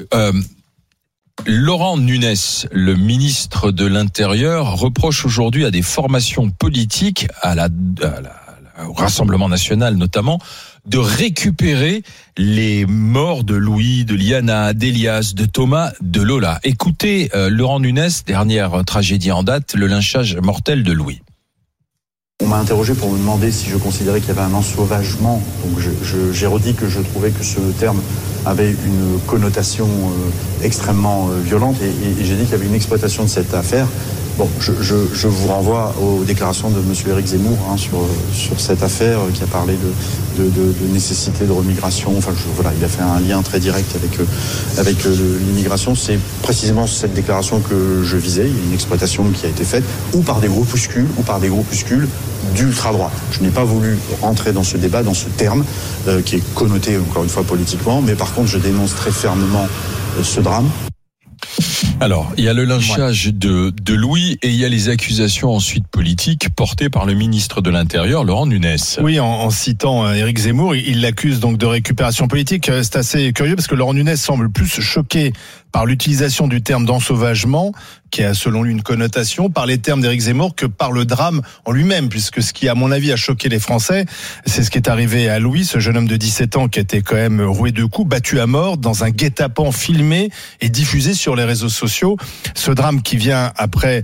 Laurent Nunez, le ministre de l'Intérieur, reproche aujourd'hui à des formations politiques, au Rassemblement national notamment, de récupérer les morts de Louis, de Liana, d'Elias, de Thomas, de Lola. Écoutez Laurent Nunez, dernière tragédie en date, le lynchage mortel de Louis. On m'a interrogé pour me demander si je considérais qu'il y avait un ensauvagement. Donc j'ai redit que je trouvais que ce terme avait une connotation extrêmement violente et j'ai dit qu'il y avait une exploitation de cette affaire. Bon, je vous renvoie aux déclarations de M. Éric Zemmour sur cette affaire qui a parlé de nécessité de remigration. Enfin, il a fait un lien très direct avec l'immigration. C'est précisément cette déclaration que je visais. Il y a une exploitation qui a été faite ou par des groupuscules d'ultra-droite. Je n'ai pas voulu rentrer dans ce débat, dans ce terme qui est connoté, encore une fois, politiquement. Mais par contre, je dénonce très fermement ce drame. Alors, il y a le lynchage de Louis et il y a les accusations ensuite politiques portées par le ministre de l'Intérieur, Laurent Nunez. Oui, en citant Éric Zemmour, il l'accuse donc de récupération politique. C'est assez curieux parce que Laurent Nunez semble plus choqué par l'utilisation du terme d'ensauvagement, qui a selon lui une connotation, par les termes d'Éric Zemmour que par le drame en lui-même, puisque ce qui, à mon avis, a choqué les Français, c'est ce qui est arrivé à Louis, ce jeune homme de 17 ans qui était quand même roué de coups, battu à mort dans un guet-apens filmé et diffusé sur les réseaux sociaux. Ce drame qui vient après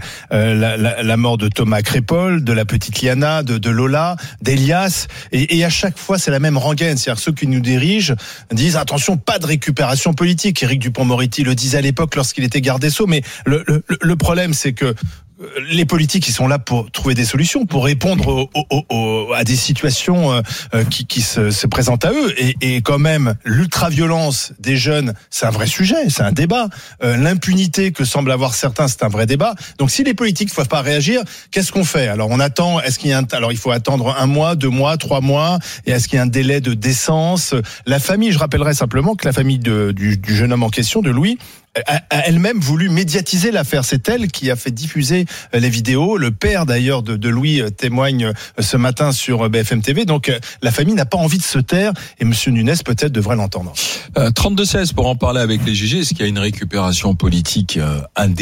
la mort de Thomas Crépol, de la petite Liana, de Lola, d'Elias, et à chaque fois c'est la même rengaine, c'est-à-dire ceux qui nous dirigent disent attention, pas de récupération politique. Éric Dupond-Moretti le disait à l'époque lorsqu'il était garde des Sceaux, mais le problème c'est que les politiques, ils sont là pour trouver des solutions, pour répondre à des situations qui se présentent à eux. Et quand même, l'ultra-violence des jeunes, c'est un vrai sujet, c'est un débat. L'impunité que semblent avoir certains, c'est un vrai débat. Donc si les politiques ne peuvent pas réagir, qu'est-ce qu'on fait ? Alors on attend, alors il faut attendre 1 mois, 2 mois, 3 mois, et est-ce qu'il y a un délai de décence ? La famille, je rappellerai simplement que la famille du jeune homme en question, de Louis, a elle-même voulu médiatiser l'affaire. C'est elle qui a fait diffuser les vidéos. Le père d'ailleurs de Louis témoigne ce matin sur BFM TV. Donc la famille n'a pas envie de se taire et M. Nunez peut-être devrait l'entendre. 32-16 pour en parler avec les GG. Est-ce qu'il y a une récupération politique indécente ?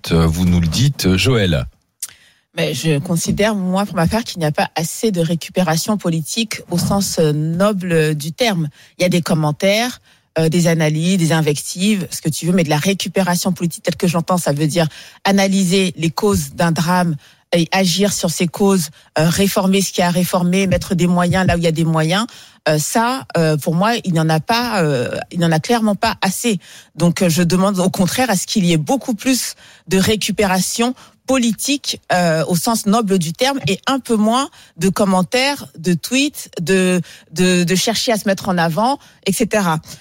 Vous nous le dites, Joël. Mais je considère, moi, pour ma part, qu'il n'y a pas assez de récupération politique au sens noble du terme. Il y a des commentaires, des analyses, des invectives, ce que tu veux, mais de la récupération politique telle que j'entends, ça veut dire analyser les causes d'un drame et agir sur ces causes, réformer ce qu'il y a à réformer, mettre des moyens là où il y a des moyens. Pour moi, il n'y en a clairement pas assez. Donc, je demande au contraire à ce qu'il y ait beaucoup plus de récupération politique au sens noble du terme et un peu moins de commentaires, de tweets, de chercher à se mettre en avant, etc.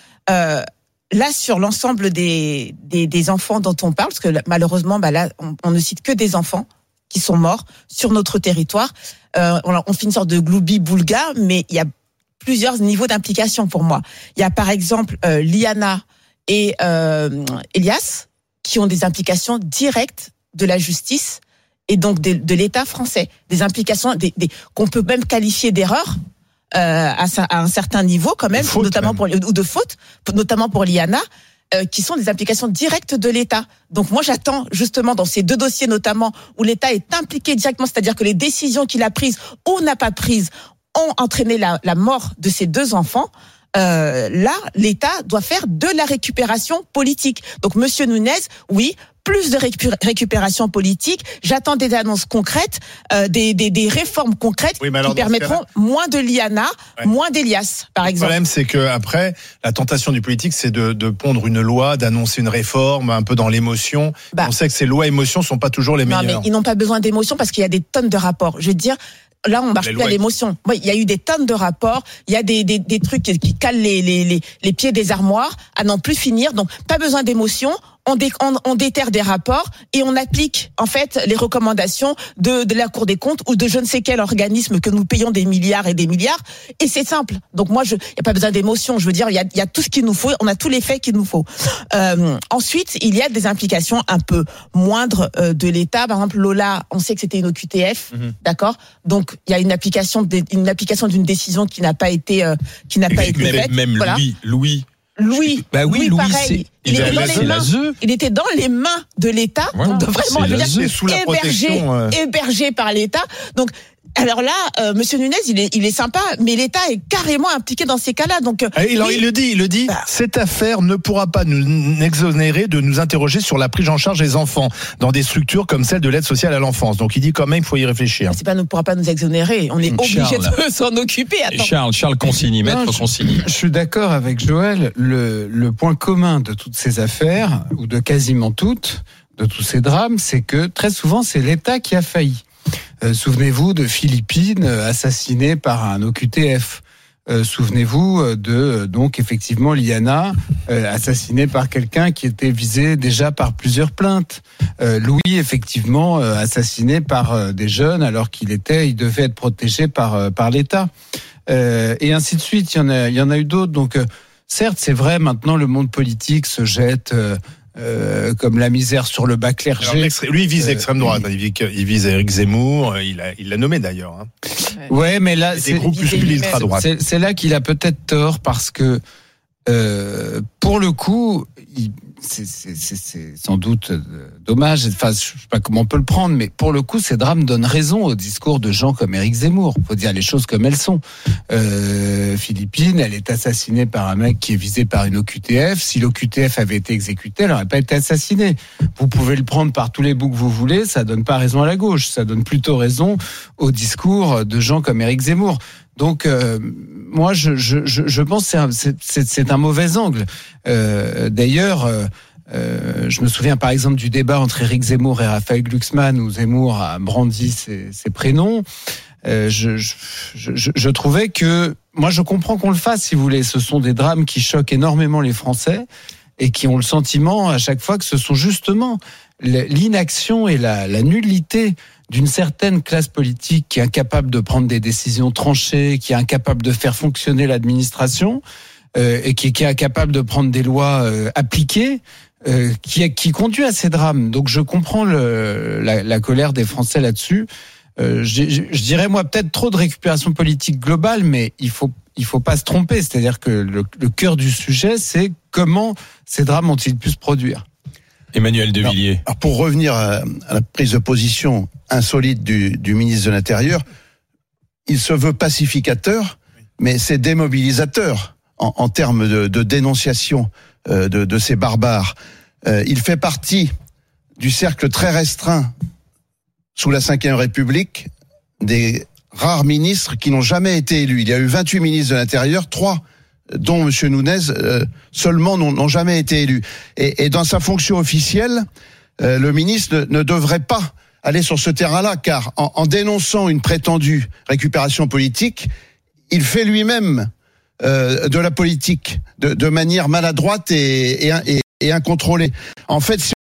Là, sur l'ensemble des enfants dont on parle, parce que malheureusement, là, on ne cite que des enfants qui sont morts sur notre territoire. On fait une sorte de gloubi-boulga, mais il y a plusieurs niveaux d'implication pour moi. Il y a par exemple Liana et Elias qui ont des implications directes de la justice et donc de l'État français, des implications qu'on peut même qualifier d'erreurs. À un certain niveau quand même, notamment ou de faute, notamment pour Liana, qui sont des implications directes de l'État. Donc moi j'attends justement dans ces 2 dossiers notamment où l'État est impliqué directement, c'est-à-dire que les décisions qu'il a prises ou n'a pas prises ont entraîné la mort de ces 2 enfants. Là, l'État doit faire de la récupération politique. Donc Monsieur Nunez, oui, plus de récupération politique. J'attends des annonces concrètes, des réformes concrètes qui permettront moins de Liana, moins d'Elias, par exemple. Le problème, c'est que après, la tentation du politique, c'est de pondre une loi, d'annoncer une réforme, un peu dans l'émotion. On sait que ces lois émotions sont pas toujours les meilleures. Non, mais ils n'ont pas besoin d'émotion parce qu'il y a des tonnes de rapports. Je veux dire. Là, on marche plus à l'émotion. Oui, il y a eu des tonnes de rapports. Il y a des trucs qui calent les pieds des armoires à n'en plus finir. Donc, pas besoin d'émotion. On déterre des rapports et on applique en fait les recommandations de la Cour des comptes ou de je ne sais quel organisme que nous payons des milliards et des milliards. Et c'est simple. Donc moi, il y a pas besoin d'émotion. Je veux dire, il y a tout ce qu'il nous faut. On a tous les faits qu'il nous faut. Ensuite, il y a des implications un peu moindres de l'État. Par exemple, Lola, on sait que c'était une OQTF, d'accord. Donc il y a une application d'une décision qui n'a pas été faite. Même voilà. Louis. Louis, Louis, pareil. Il était dans les mains de l'État, Voilà, donc vraiment, sous la protection, hébergé par l'État. Donc, alors là, Monsieur Nunez, il est sympa, mais l'État est carrément impliqué dans ces cas-là. Donc, il le dit. Cette affaire ne pourra pas nous exonérer de nous interroger sur la prise en charge des enfants dans des structures comme celle de l'aide sociale à l'enfance. Donc, il dit quand même, il faut y réfléchir. Ne pourra pas nous exonérer. On est obligé de s'en occuper. Charles Consigny, maître Consigny. Je suis d'accord avec Joël. Le point commun de toutes ces affaires, ou de quasiment toutes, de tous ces drames, c'est que très souvent, c'est l'État qui a failli. Souvenez-vous de Philippines assassiné par un OQTF. Souvenez-vous de donc effectivement Liana assassinée par quelqu'un qui était visé déjà par plusieurs plaintes. Louis effectivement assassiné par des jeunes alors qu'il devait être protégé par l'État. Et ainsi de suite. Il y en a eu d'autres. Donc certes c'est vrai maintenant le monde politique se jette comme la misère sur le bas clergé. Alors, lui, il vise l'extrême droite. Il vise Éric Zemmour. Il l'a nommé d'ailleurs. Ouais, mais là, c'est des groupuscules ultra droite. C'est là qu'il a peut-être tort parce que pour le coup, c'est sans doute dommage. Enfin, je sais pas comment on peut le prendre, mais pour le coup, ces drames donnent raison au discours de gens comme Éric Zemmour. Faut dire les choses comme elles sont. Philippines, elle est assassinée par un mec qui est visé par une OQTF. Si l'OQTF avait été exécutée, elle n'aurait pas été assassinée. Vous pouvez le prendre par tous les bouts que vous voulez, ça donne pas raison à la gauche. Ça donne plutôt raison au discours de gens comme Éric Zemmour. Donc, moi, je pense que c'est un mauvais angle. D'ailleurs, je me souviens par exemple du débat entre Éric Zemmour et Raphaël Glucksmann où Zemmour a brandi ses prénoms. Je trouvais que, moi, je comprends qu'on le fasse, si vous voulez. Ce sont des drames qui choquent énormément les Français et qui ont le sentiment à chaque fois que ce sont justement l'inaction et la nullité d'une certaine classe politique qui est incapable de prendre des décisions tranchées, qui est incapable de faire fonctionner l'administration et qui est incapable de prendre des lois appliquées, qui conduit à ces drames. Donc je comprends la colère des Français là-dessus. Je dirais moi peut-être trop de récupération politique globale, mais il faut pas se tromper. C'est-à-dire que le cœur du sujet, c'est comment ces drames ont-ils pu se produire. Emmanuel De Villiers. Alors pour revenir à la prise de position insolite du ministre de l'Intérieur, il se veut pacificateur, mais c'est démobilisateur en termes de dénonciation de ces barbares. Il fait partie du cercle très restreint sous la Ve République des rares ministres qui n'ont jamais été élus. Il y a eu 28 ministres de l'Intérieur, 3 dont M. Nunez seulement n'ont jamais été élus. Et dans sa fonction officielle, le ministre ne devrait pas aller sur ce terrain-là, car en dénonçant une prétendue récupération politique, il fait lui-même de la politique de manière maladroite et incontrôlée. En fait, si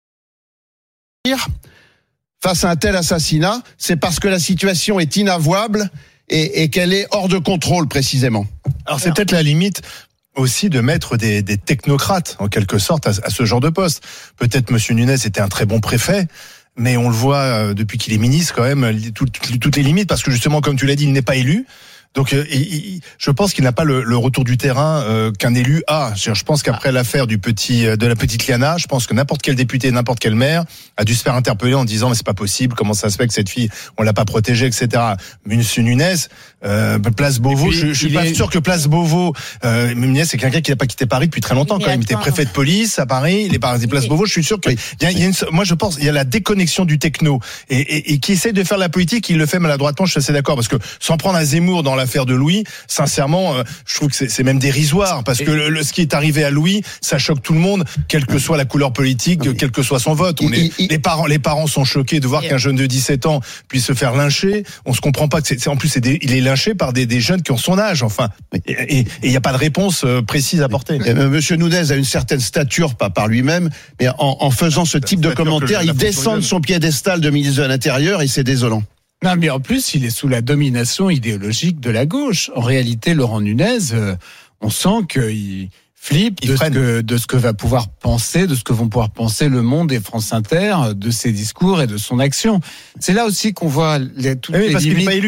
on peut dire, face à un tel assassinat, c'est parce que la situation est inavouable et qu'elle est hors de contrôle précisément. Alors c'est peut-être la limite aussi de mettre des technocrates en quelque sorte à ce genre de poste. Peut-être Monsieur Nunez était un très bon préfet, mais on le voit depuis qu'il est ministre quand même toutes les limites, parce que justement comme tu l'as dit, il n'est pas élu. Donc, je pense qu'il n'a pas le retour du terrain qu'un élu a. Je pense qu'après l'affaire de la petite Liana, je pense que n'importe quel député, n'importe quel maire a dû se faire interpeller en disant mais c'est pas possible, comment ça se fait que cette fille on l'a pas protégée, etc. Monsieur Nunez, Place Beauvau, je suis pas sûr que Place Beauvau, Nunez c'est quelqu'un qui n'a pas quitté Paris depuis très longtemps quand même. Il était préfet de police à Paris, il est par des Place Beauvau. Je suis sûr que moi je pense il y a la déconnexion du techno et qui essaie de faire la politique, il le fait maladroitement. Je suis assez d'accord parce que sans prendre un Zemmour dans l'affaire de Louis, sincèrement, je trouve que c'est même dérisoire parce que ce qui est arrivé à Louis, ça choque tout le monde, quelle que soit la couleur politique, quel que soit son vote. Les parents sont choqués de voir qu'un jeune de 17 ans puisse se faire lyncher. On se comprend pas que il est lynché par des jeunes qui ont son âge. Enfin, et il n'y a pas de réponse précise à porter. Monsieur Nunez a une certaine stature, pas par lui-même, mais en faisant ce type de commentaires, il descend de son piédestal de ministre de l'Intérieur et c'est désolant. Non, mais en plus, il est sous la domination idéologique de la gauche. En réalité, Laurent Nunez, on sent qu'il flippe de ce que va pouvoir penser, de ce que vont pouvoir penser Le Monde et France Inter, de ses discours et de son action. C'est là aussi qu'on voit toutes les limites. Parce qu'il n'est pas élu.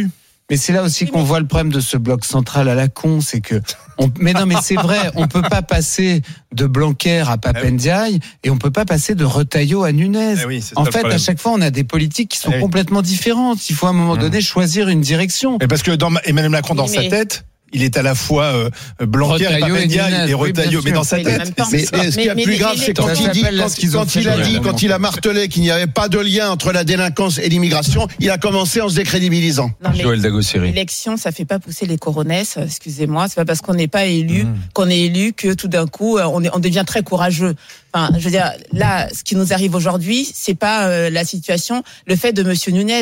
Mais c'est là aussi qu'on voit le problème de ce bloc central à la con, c'est que mais c'est vrai, on peut pas passer de Blanquer à Papendiaï et on peut pas passer de Retailleau à Nunez. En fait, à chaque fois, on a des politiques qui sont complètement différentes. Il faut à un moment donné choisir une direction. Mais parce que Emmanuel Macron, dans sa tête, il est à la fois Blanquer et Papendiaï et Retailleau, mais dans sa tête. Mais ce qui est plus grave, c'est quand il a martelé qu'il n'y avait pas de lien entre la délinquance et l'immigration, il a commencé en se décrédibilisant. Joël Dagosseri. L'élection, ça fait pas pousser les coronesses, excusez-moi, c'est pas parce qu'on n'est pas élu qu'on est élu que tout d'un coup on devient très courageux. Enfin, je veux dire, là, ce qui nous arrive aujourd'hui, c'est pas la situation, le fait de Monsieur Nunez.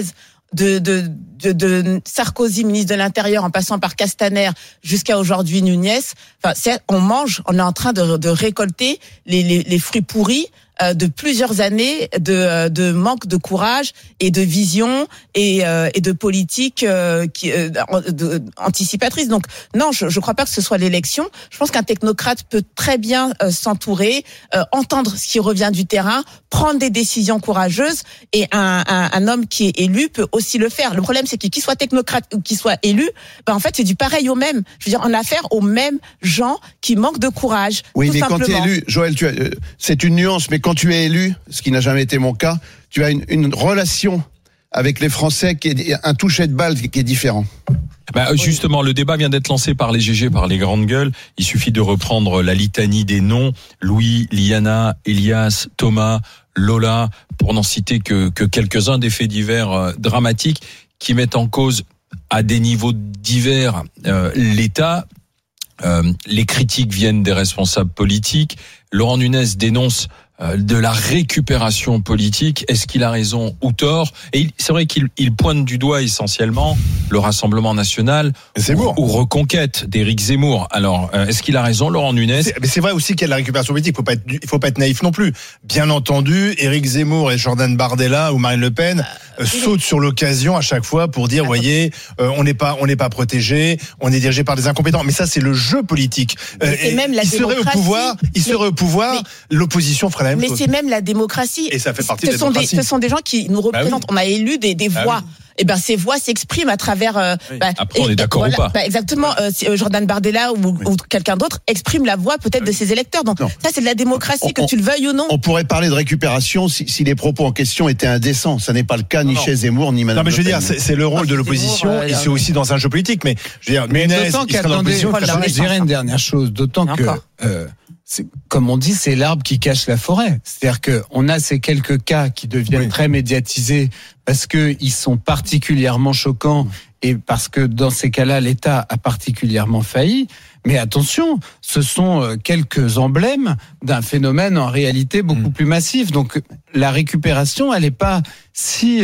De Sarkozy, ministre de l'Intérieur, en passant par Castaner jusqu'à aujourd'hui Nunez. Enfin, on est en train de récolter les fruits pourris de plusieurs années de manque de courage et de vision et de politique anticipatrice. Donc non, je crois pas que ce soit l'élection. Je pense qu'un technocrate peut très bien s'entourer, entendre ce qui revient du terrain, prendre des décisions courageuses, et un homme qui est élu peut aussi le faire. Le problème, c'est qu'il soit technocrate ou qu'il soit élu, en fait, c'est du pareil au même. Je veux dire, on a affaire aux mêmes gens qui manquent de courage. Oui, mais simplement. Quand tu es élu, Joël, c'est une nuance, mais quand tu es élu, ce qui n'a jamais été mon cas, tu as une relation avec les Français qui est un toucher de balle qui est différent. Justement, le débat vient d'être lancé par les GG, par les grandes gueules. Il suffit de reprendre la litanie des noms. Louis, Liana, Elias, Thomas, Lola, pour n'en citer que quelques-uns des faits divers dramatiques qui mettent en cause à des niveaux divers l'État. Les critiques viennent des responsables politiques. Laurent Nunez dénonce de la récupération politique. Est-ce qu'il a raison ou tort? Et c'est vrai qu'il pointe du doigt essentiellement le Rassemblement national ou Reconquête d'Éric Zemmour. Alors, est-ce qu'il a raison, Laurent Nunez? Mais c'est vrai aussi qu'il y a de la récupération politique. Il faut pas être naïf non plus. Bien entendu, Éric Zemmour et Jordan Bardella ou Marine Le Pen sautent sur l'occasion à chaque fois pour dire, voyez, on n'est pas protégé, on est dirigé par des incompétents. Mais ça, c'est le jeu politique. Et même la démocratie. Il serait au pouvoir, l'opposition ferait la même chose. Mais c'est même la démocratie. Et ça fait partie de la démocratie. Ce sont des gens qui nous représentent. On a élu des voix. Et ces voix s'expriment à travers. Après, on est d'accord ou pas. Exactement. Jordan Bardella ou quelqu'un d'autre exprime la voix peut-être de ses électeurs. Donc ça, c'est de la démocratie, que tu le veuilles ou non. On pourrait parler de récupération si les propos en question étaient indécents. Ça n'est pas le cas ni chez Zemmour ni Madame. Non, mais je veux dire, c'est le rôle de l'opposition et c'est aussi dans un jeu politique. Mais je veux dire, Nunez, d'autant je dirais une dernière chose. D'autant que comme on dit, c'est l'arbre qui cache la forêt. C'est-à-dire que on a ces quelques cas qui deviennent très médiatisés parce que ils sont particulièrement choquants et parce que dans ces cas-là, l'État a particulièrement failli. Mais attention, ce sont quelques emblèmes d'un phénomène en réalité beaucoup plus massif. Donc la récupération, elle n'est pas si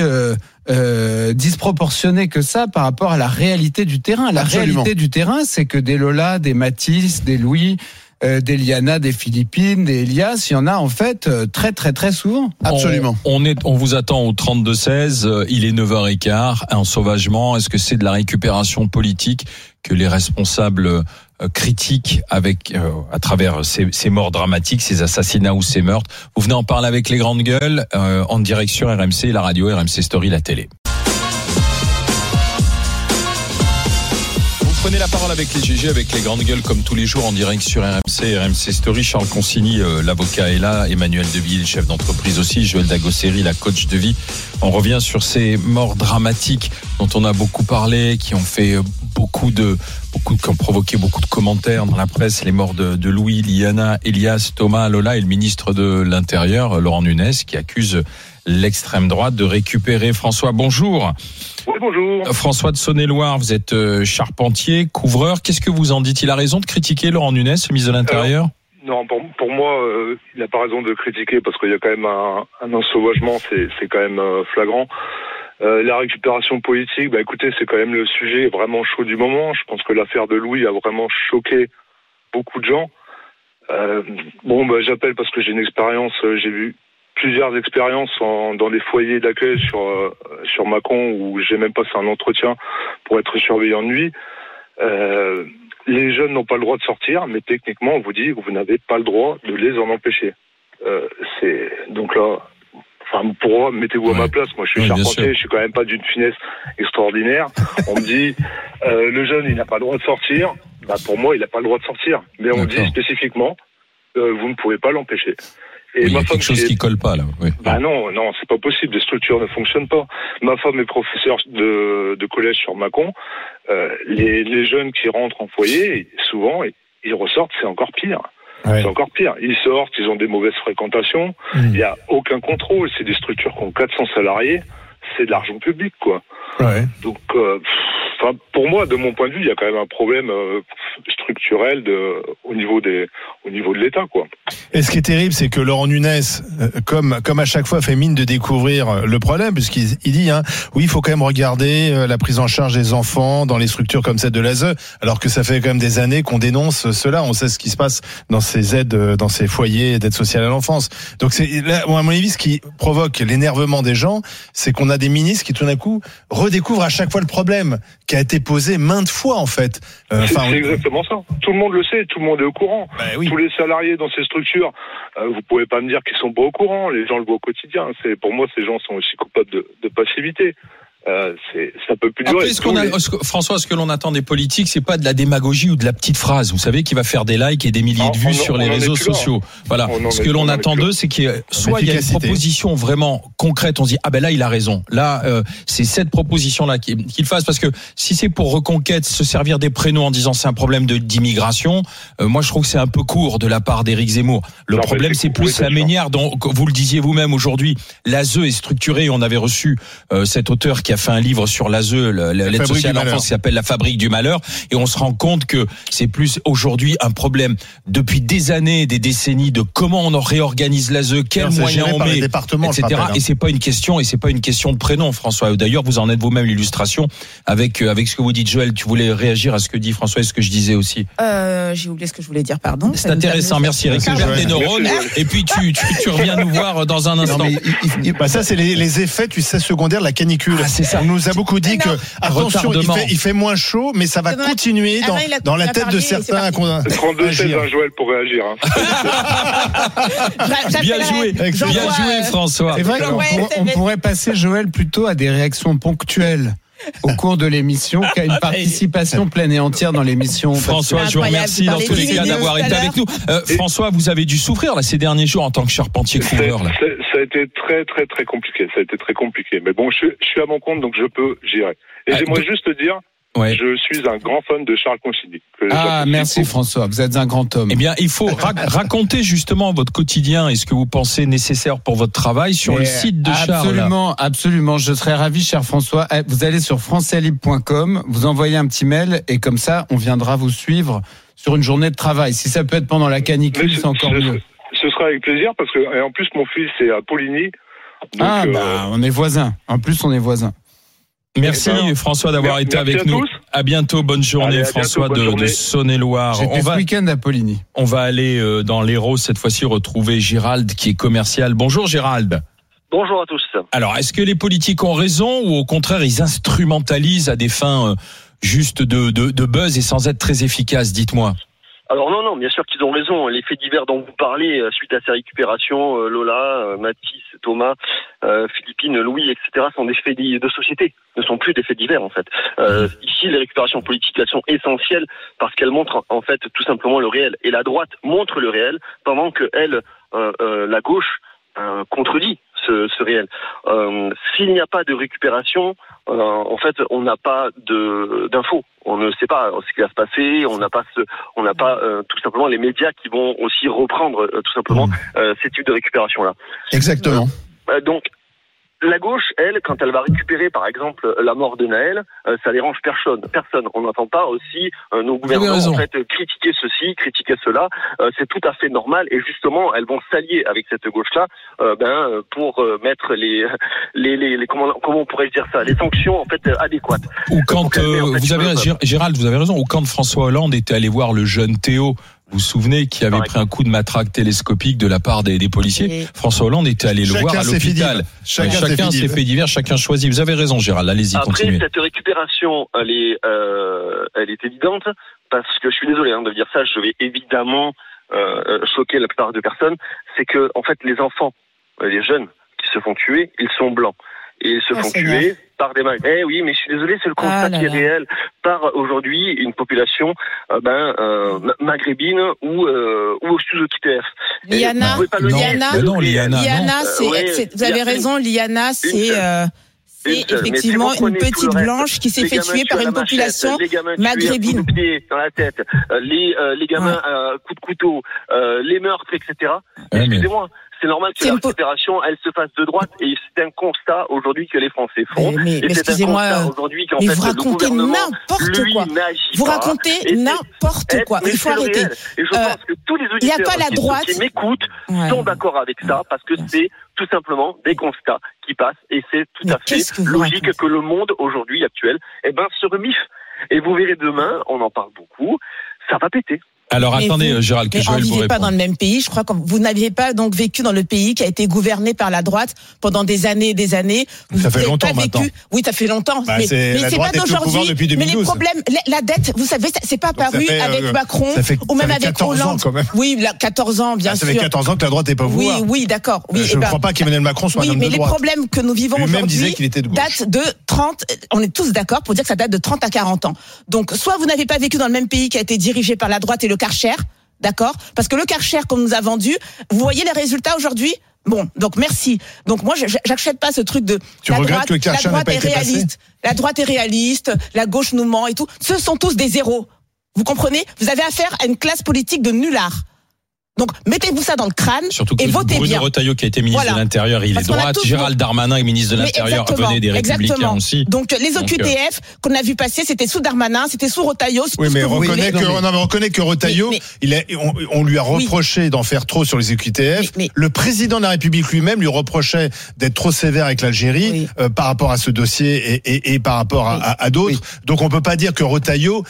disproportionnée que ça par rapport à la réalité du terrain. La réalité du terrain, c'est que des Lola, des Mathis, des Louis, des Liana, des Philippines, des Elias, il y en a en fait très très très souvent. Absolument. On vous attend au 32-16, il est 9h15, un sauvagement, est-ce que c'est de la récupération politique que les responsables critiquent avec à travers ces morts dramatiques, ces assassinats ou ces meurtres? Vous venez en parler avec les grandes gueules en direct sur RMC, la radio, RMC Story, la télé. Prenez la parole avec les GG, avec les grandes gueules comme tous les jours en direct sur RMC, RMC Story. Charles Consigny, l'avocat est là, Emmanuel Deville, chef d'entreprise aussi, Joël Dagosseri, la coach de vie. On revient sur ces morts dramatiques dont on a beaucoup parlé, qui ont fait qui ont provoqué beaucoup de commentaires dans la presse. Les morts de Louis, Liana, Elias, Thomas, Lola et le ministre de l'Intérieur, Laurent Nunez, qui accuse l'extrême droite de récupérer. François, bonjour. Oui, bonjour. François de Saône-et-Loire, vous êtes charpentier, couvreur. Qu'est-ce que vous en dites? Il a raison de critiquer Laurent Nunez, le ministre de l'Intérieur? Non, pour moi, il n'a pas raison de critiquer parce qu'il y a quand même un ensauvagement, c'est quand même flagrant. La récupération politique, écoutez, c'est quand même le sujet vraiment chaud du moment. Je pense que l'affaire de Louis a vraiment choqué beaucoup de gens. J'appelle parce que j'ai une expérience, j'ai vu plusieurs expériences dans des foyers d'accueil sur Mâcon où j'ai même passé un entretien pour être surveillant de nuit. Les jeunes n'ont pas le droit de sortir, mais techniquement, on vous dit que vous n'avez pas le droit de les en empêcher. Donc là, enfin, pour mettez-vous à ma place. Moi, je suis charpentier, je suis quand même pas d'une finesse extraordinaire. On me dit, le jeune, il n'a pas le droit de sortir. Bah, pour moi, il n'a pas le droit de sortir. Mais on dit spécifiquement, vous ne pouvez pas l'empêcher. Et il y a quelque chose qui colle pas, là. Oui. Bah non, c'est pas possible. Les structures ne fonctionnent pas. Ma femme est professeure de collège sur Mâcon. Les jeunes qui rentrent en foyer, souvent, ils ressortent, c'est encore pire. Ouais. C'est encore pire. Ils sortent, ils ont des mauvaises fréquentations. Il n'y a aucun contrôle. C'est des structures qui ont 400 salariés. C'est de l'argent public, quoi. Ouais. Donc, pour moi, de mon point de vue, il y a quand même un problème structurel au niveau de l'État, quoi. Et ce qui est terrible, c'est que Laurent Nunez, comme à chaque fois, fait mine de découvrir le problème, puisqu'il dit, oui, il faut quand même regarder la prise en charge des enfants dans les structures comme celle de l'ASE, alors que ça fait quand même des années qu'on dénonce cela. On sait ce qui se passe dans ces aides, dans ces foyers d'aide sociale à l'enfance. Donc c'est là, à mon avis, ce qui provoque l'énervement des gens, c'est qu'on a des ministres qui tout d'un coup redécouvrent à chaque fois le problème qui a été posé maintes fois, en fait. C'est exactement ça. Tout le monde le sait, tout le monde est au courant. Oui. Tous les salariés dans ces structures, vous pouvez pas me dire qu'ils sont pas au courant. Les gens le voient au quotidien. Pour moi, ces gens sont aussi coupables de passivité. Ça peut plus durer. Après, François, ce que l'on attend des politiques, c'est pas de la démagogie ou de la petite phrase, vous savez, qui va faire des likes et des milliers de vues sur les réseaux sociaux. Voilà. Ce que l'on attend d'eux, c'est qu'il y ait il y a une proposition vraiment concrète. On se dit, là, il a raison. Là, c'est cette proposition-là qu'il fasse, parce que si c'est pour reconquête, se servir des prénoms en disant c'est un problème d'immigration, moi, je trouve que c'est un peu court de la part d'Éric Zemmour. Le problème, c'est plus la manière dont, vous le disiez vous-même aujourd'hui, l'ASE est structurée. On avait reçu cet auteur qui a fait un livre sur l'ASE, l'aide sociale à l'enfance, qui s'appelle La Fabrique du Malheur, et on se rend compte que c'est plus aujourd'hui un problème depuis des années, des décennies, de comment on réorganise l'ASE, quels moyens on met, etc. Et c'est pas une question de prénom, François. D'ailleurs, vous en êtes vous-même l'illustration avec ce que vous dites, Joël. Tu voulais réagir à ce que dit François et ce que je disais aussi. J'ai oublié ce que je voulais dire, pardon. C'est intéressant, merci Eric. Récupère tes neurones et puis tu reviens nous voir dans un instant. Ça, c'est les effets, secondaires de la canicule. C'est ça. On nous a beaucoup dit que, attention, il fait moins chaud, mais ça va continuer dans la tête de certains. 32-16, Joël, pour réagir. Bien joué, François. C'est vrai qu'on pourrait passer, Joël, plutôt à des réactions ponctuelles au cours de l'émission, qu'à une participation pleine et entière dans l'émission. François, je vous remercie dans tous les cas d'avoir été avec nous. François, vous avez dû souffrir là ces derniers jours en tant que charpentier couvreur. Ça a été très très très compliqué. Mais bon, je suis à mon compte, donc je peux gérer. Et j'aimerais juste dire, je suis un grand fan de Charles Consigny. Merci François, vous êtes un grand homme. Eh bien, il faut raconter justement votre quotidien et ce que vous pensez nécessaire pour votre travail sur le site de Charles. Absolument, je serais ravi, cher François. Vous allez sur francealibre.com, vous envoyez un petit mail et comme ça, on viendra vous suivre sur une journée de travail. Si ça peut être pendant la canicule, c'est encore mieux. Ce sera avec plaisir parce que, et en plus, mon fils est à Poligny. Donc, on est voisins. En plus, on est voisins. Merci François d'avoir été avec nous. À bientôt, bonne journée. François de Saône-et-Loire. J'étais ce week-end à Poligny. On va aller dans l'Hérault cette fois-ci retrouver Gérald qui est commercial. Bonjour Gérald. Bonjour à tous. Alors, est-ce que les politiques ont raison ou au contraire ils instrumentalisent à des fins juste de buzz et sans être très efficaces? Dites-moi. Alors non, bien sûr qu'ils ont raison. Les faits divers dont vous parlez, suite à ces récupérations, Lola, Mathis, Thomas, Philippine, Louis, etc., sont des faits de société, ne sont plus des faits divers en fait. Ici, les récupérations politiques, elles sont essentielles parce qu'elles montrent en fait tout simplement le réel. Et la droite montre le réel pendant que la gauche contredit ce réel. S'il n'y a pas de récupération, en fait, on n'a pas d'infos. On ne sait pas ce qui va se passer. On n'a pas tout simplement les médias qui vont aussi reprendre tout simplement ces types de récupération là. Exactement. Donc la gauche, elle, quand elle va récupérer, par exemple, la mort de Naël, ça dérange personne. On n'entend pas aussi nos gouvernants en fait critiquer ceci, critiquer cela. C'est tout à fait normal et justement, elles vont s'allier avec cette gauche-là, pour mettre comment on pourrait dire ça, les sanctions en fait adéquates. Ou quand Gérald, vous avez raison. Ou quand François Hollande était allé voir le jeune Théo. Vous vous souvenez qui avait pris un coup de matraque télescopique de la part des policiers. François Hollande était allé le voir à l'hôpital. Chacun ses faits divers, chacun choisit. Vous avez raison, Gérald. Allez-y, continuez. Après, cette récupération, elle est évidente parce que je suis désolé de dire ça. Je vais évidemment choquer la plupart des personnes. C'est que en fait, les enfants, les jeunes qui se font tuer, ils sont blancs. Et ils se font tuer par des Maghrébins. Eh oui, mais je suis désolé, c'est le constat qui est réel. Par aujourd'hui une population maghrébine ou sous OQTF. Liana, vous avez raison, Liana, c'est effectivement une petite blanche qui s'est fait tuer par une population maghrébine. Dans la tête, les gamins coups de couteau, les meurtres, etc. Excusez-moi. C'est normal que la récupération, elle se fasse de droite, et c'est un constat aujourd'hui que les Français font. Mais excusez-moi, aujourd'hui qu'en fait, le vous racontez n'importe quoi. Vous racontez n'importe quoi. Il faut arrêter. Et je pense que tous les auditeurs qui m'écoutent sont d'accord avec ça, parce que c'est tout simplement des constats qui passent, et c'est tout à fait logique que le monde aujourd'hui actuel, se remiffe. Et vous verrez demain, on en parle beaucoup, ça va péter. Alors attendez, Gérald, que Joël vous réponde. On ne vivait pas dans le même pays. Je crois que vous n'aviez pas donc vécu dans le pays qui a été gouverné par la droite pendant des années et des années. Ça fait longtemps maintenant. Oui, ça fait longtemps. Mais c'est pas d'aujourd'hui. Mais les problèmes, la dette, vous savez, c'est pas apparu avec Macron ou même avec Hollande. Oui, 14 ans, bien sûr. Ça fait 14 ans que la droite n'est pas au pouvoir. Oui, d'accord. Je ne crois pas qu'Emmanuel Macron soit un homme de droite. Oui, mais les problèmes que nous vivons aujourd'hui datent de 30. On est tous d'accord pour dire que ça date de 30 à 40 ans. Donc, soit vous n'avez pas vécu dans le même pays qui a été dirigé par la droite et le Karcher. D'accord ? Parce que le Karcher qu'on nous a vendu, vous voyez les résultats aujourd'hui ? Bon, donc merci. Donc moi, j'achète pas ce truc de tu regrettes que le Karcher n'ait pas été passé ? La droite est réaliste, la gauche nous ment et tout. Ce sont tous des zéros. Vous comprenez ? Vous avez affaire à une classe politique de nullards. Donc, mettez-vous ça dans le crâne et votez bien. Bruno Retailleau, qui a été ministre de l'Intérieur, il est droite. Gérald Darmanin est ministre de l'Intérieur, venait des Républicains aussi. Donc, les OQTF qu'on a vu passer, c'était sous Darmanin, c'était sous Retailleau. Oui, mais reconnaît que Retailleau, on lui a reproché d'en faire trop sur les OQTF. Le président de la République lui-même lui reprochait d'être trop sévère avec l'Algérie par rapport à ce dossier et par rapport à d'autres. Donc, on peut pas dire que Retailleau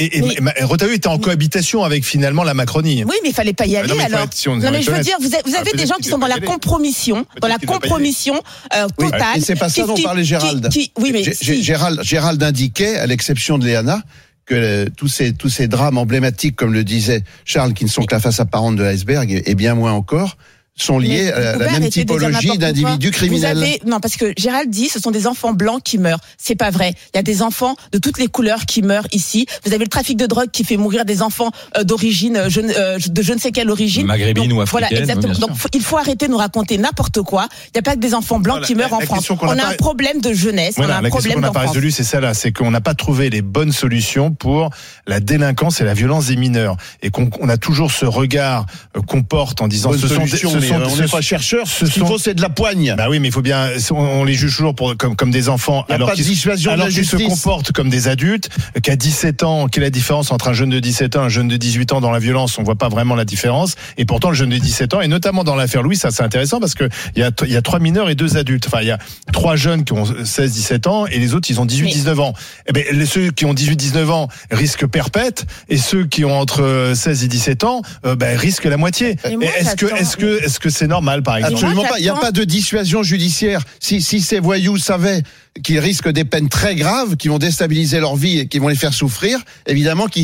était en cohabitation avec finalement la Macronie. Oui, mais il fallait pas y aller. Alors, non mais je veux dire, vous avez des gens qui sont dans la compromission, totale. Et c'est pas ça dont parlait Gérald. Gérald indiquait, à l'exception de Léana, que tous ces drames emblématiques, comme le disait Charles, qui ne sont que la face apparente de l'iceberg, et bien moins encore, sont liés à la même typologie d'individus criminels. Non, parce que Gérald dit, ce sont des enfants blancs qui meurent. C'est pas vrai. Il y a des enfants de toutes les couleurs qui meurent ici. Vous avez le trafic de drogue qui fait mourir des enfants d'origine, de je ne sais quelle origine. Maghrébine ou africaine. Voilà, exactement. Donc, il faut arrêter de nous raconter n'importe quoi. Il n'y a pas que des enfants blancs qui meurent en France. On a un problème de jeunesse. On a un problème d'enfance. La question qu'on n'a pas résolue, c'est ça là. C'est qu'on n'a pas trouvé les bonnes solutions pour la délinquance et la violence des mineurs. Et qu'on a toujours ce regard qu'on porte en disant on n'est pas chercheurs, ce qu'il faut c'est de la poigne. Bah oui, mais il faut bien, on les juge toujours comme des enfants alors qu'ils se comportent comme des adultes, qu'à 17 ans, quelle est la différence entre un jeune de 17 ans et un jeune de 18 ans dans la violence? On voit pas vraiment la différence. Et pourtant, le jeune de 17 ans, et notamment dans l'affaire Louis, ça c'est intéressant parce que il y a 3 mineurs et 2 adultes. Enfin, il y a 3 jeunes qui ont 16-17 ans et les autres, ils ont 18-19 ans. Eh ben, ceux qui ont 18-19 ans risquent perpète et ceux qui ont entre 16 et 17 ans, risquent la moitié. Est-ce que c'est normal, par exemple? Absolument pas. Il n'y a pas de dissuasion judiciaire. Si ces voyous savaient qu'ils risquent des peines très graves, qui vont déstabiliser leur vie et qui vont les faire souffrir, évidemment qu'ils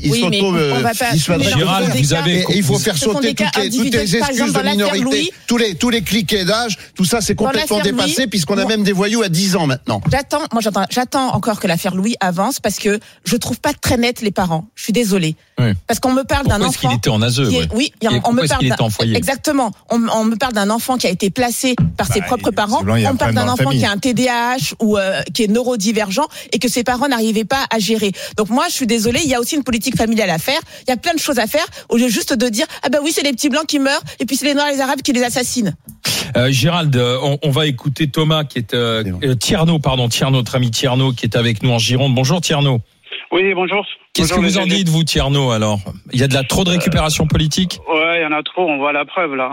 s'auto-dissuaderaient. Gérald, vous avez... Il faut faire sauter toutes les excuses de minorité, tous les cliquets d'âge, tout ça c'est complètement dépassé puisqu'on a même des voyous à 10 ans maintenant. J'attends encore que l'affaire Louis avance parce que je trouve pas très net les parents. Je suis désolée. Oui. Parce qu'on me parle d'un enfant. Pourquoi est-ce qu'il était en ASE? Oui, on me parle. Qu'il était en foyer. Exactement. On me parle d'un enfant qui a été placé par ses propres parents. On me parle d'un enfant qui a un TDAH ou qui est neurodivergent et que ses parents n'arrivaient pas à gérer. Donc moi, je suis désolée, il y a aussi une politique familiale à faire. Il y a plein de choses à faire au lieu juste de dire oui, c'est les petits blancs qui meurent et puis c'est les noirs et les arabes qui les assassinent. Gérald, on va écouter Thomas qui est Tierno, notre ami Tierno qui est avec nous en Gironde. Bonjour Tierno. Oui, bonjour. Qu'est-ce que vous en dites, vous, Tierno, alors? Il y a trop de récupération politique? Ouais, il y en a trop, on voit la preuve, là.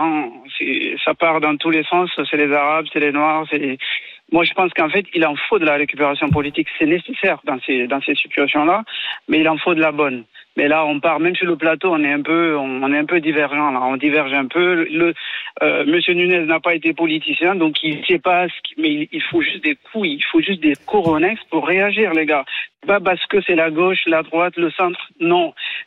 Ça part dans tous les sens, c'est les Arabes, c'est les Noirs, Moi, je pense qu'en fait, il en faut de la récupération politique. C'est nécessaire dans ces situations-là, mais il en faut de la bonne. Mais là, on part, même sur le plateau, on est un peu divergent, là. On diverge un peu. Monsieur Nunez n'a pas été politicien, donc il sait pas mais il faut juste des coups, il faut juste des coronets pour réagir, les gars. Pas parce que c'est la gauche, la droite, le centre. Non.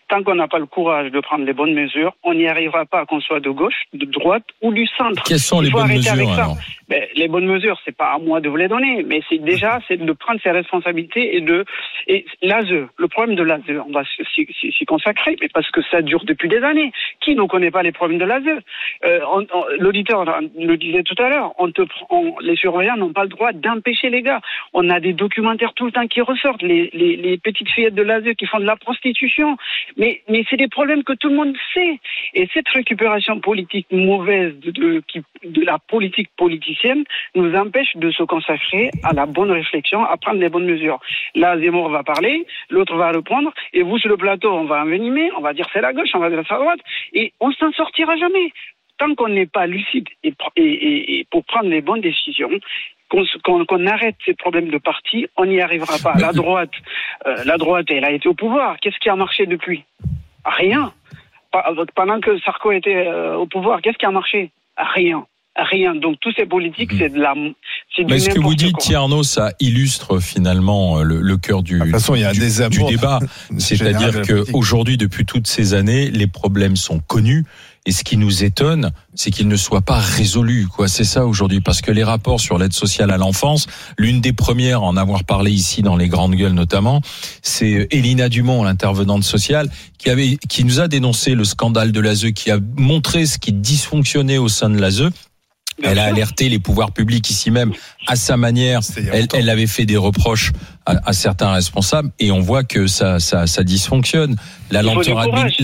tant qu'on n'a pas le courage de prendre les bonnes mesures, on n'y arrivera pas, qu'on soit de gauche, de droite ou du centre. Quelles sont les bonnes mesures alors ? Les bonnes mesures, c'est pas à moi de vous les donner, mais c'est de prendre ses responsabilités et l'ASE. Le problème de l'ASE, on va s'y consacrer, mais parce que ça dure depuis des années. Qui ne connaît pas les problèmes de l'ASE ? L'auditeur le disait tout à l'heure. Les surveillants n'ont pas le droit d'empêcher les gars. On a des documentaires tout le temps qui ressortent, les petites fillettes de l'ASE qui font de la prostitution. Mais c'est des problèmes que tout le monde sait. Et cette récupération politique mauvaise de la politique politicienne nous empêche de se consacrer à la bonne réflexion, à prendre les bonnes mesures. Là, Zemmour va parler, l'autre va répondre, et vous, sur le plateau, on va envenimer, on va dire c'est la gauche, on va dire c'est la droite, et on s'en sortira jamais. Tant qu'on n'est pas lucide et pour prendre les bonnes décisions, qu'on arrête ces problèmes de parti, on n'y arrivera pas. La droite, elle a été au pouvoir. Qu'est-ce qui a marché depuis ? Rien. Pendant que Sarko était au pouvoir, qu'est-ce qui a marché ? Rien. Donc tous ces politiques, c'est du Mais ce que vous dites, quoi. Thierno, ça illustre finalement le cœur du débat. C'est-à-dire qu'aujourd'hui, depuis toutes ces années, les problèmes sont connus. Et ce qui nous étonne, c'est qu'ils ne soient pas résolus, quoi. C'est ça aujourd'hui, parce que les rapports sur l'aide sociale à l'enfance, l'une des premières à en avoir parlé ici dans les grandes gueules notamment, c'est Elina Dumont, l'intervenante sociale, qui nous a dénoncé le scandale de l'ASE, qui a montré ce qui dysfonctionnait au sein de l'ASE. Elle a alerté les pouvoirs publics ici même à sa manière. Elle avait fait des reproches à certains responsables et on voit que ça dysfonctionne. La lenteur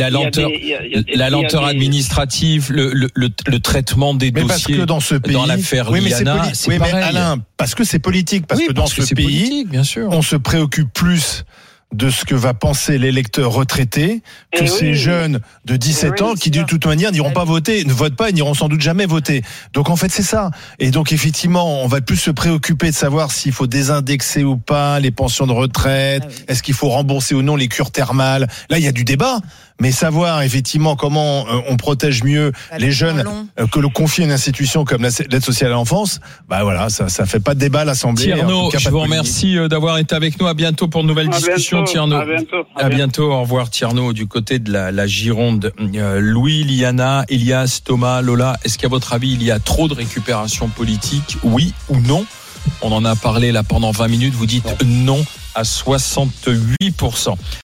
administrative, le traitement des dossiers. Parce que dans ce pays, dans l'affaire Liana, c'est pareil. Mais Alain, parce que c'est politique, parce que dans ce pays, bien sûr, on se préoccupe plus de ce que va penser l'électeur retraité que ces jeunes de 17 ans qui de toute manière n'iront pas voter, ne votent pas et n'iront sans doute jamais voter. Donc en fait c'est ça. Et donc effectivement on va plus se préoccuper de savoir s'il faut désindexer ou pas les pensions de retraite, est-ce qu'il faut rembourser ou non les cures thermales. Là il y a du débat. Mais savoir effectivement comment on protège mieux les jeunes que le confier à une institution comme l'aide sociale à l'enfance, bah voilà, ça fait pas de débat à l'Assemblée. Tierno, je vous remercie d'avoir été avec nous. À bientôt pour de nouvelles discussions, Tierno. À bientôt. Au revoir, Tierno, du côté de la Gironde. Louis, Liana, Elias, Thomas, Lola, est-ce qu'à votre avis, il y a trop de récupération politique, oui ou non ? On en a parlé là pendant 20 minutes. Vous dites non à 68%.